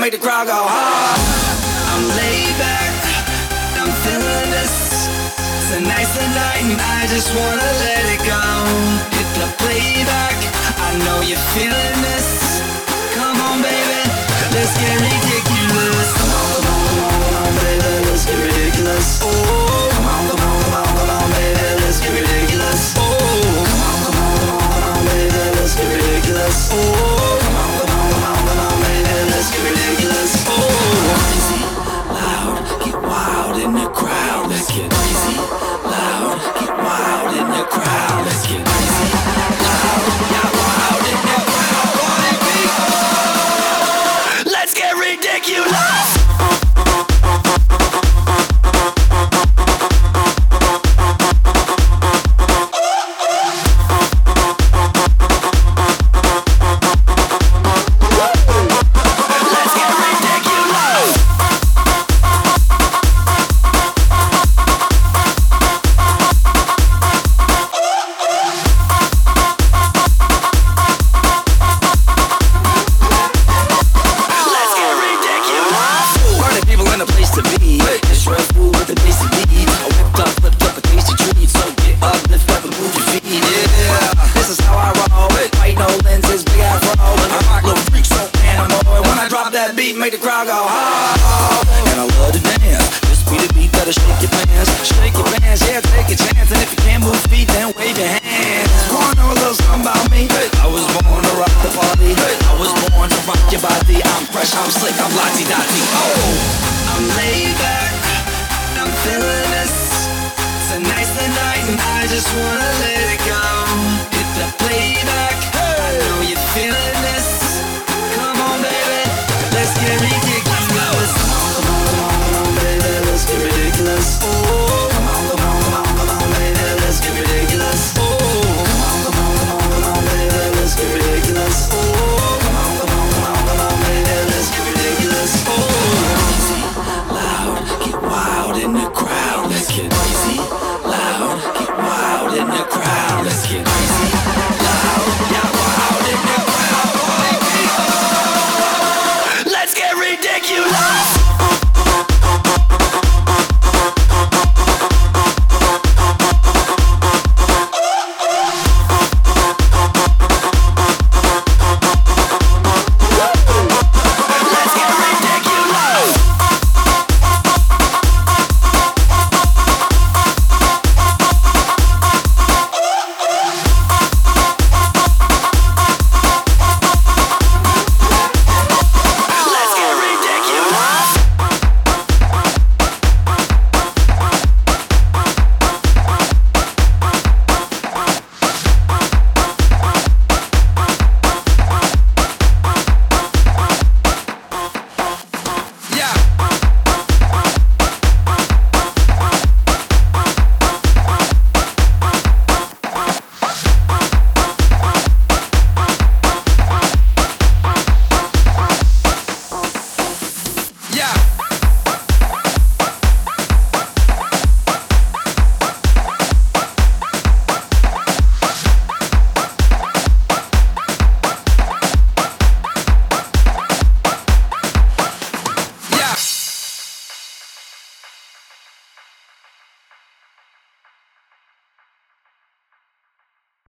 make the crowd go hard. I'm laid back, I'm feeling this. Tonight's the night and I just wanna let it go. Hit the playback, I know you're feeling this. Come on baby, let's get ridiculous. Come on, come on, come on, come on baby, let's get ridiculous. Oh, come on, come on, come on, come on baby, let's get ridiculous. Oh, come on, come on, come on, come on baby, let's get ridiculous. Oh, come on, come on, come on, come on baby, let's get ridiculous. Oh, crazy, loud, get wild in the crowd. Let's get crazy, loud, get wild in the crowd. Let's get crazy, loud, get wild in the crowd. Party people, let's get ridiculous. Make the crowd go hard. And I love to dance. This be the beat that'll shake your pants. Shake your pants, yeah, take a chance. And if you can't move feet, then wave your hands. Wanna know a little something about me? I was born to rock the party. I was born to rock your body. I'm fresh, I'm slick, I'm Lottie Dottie.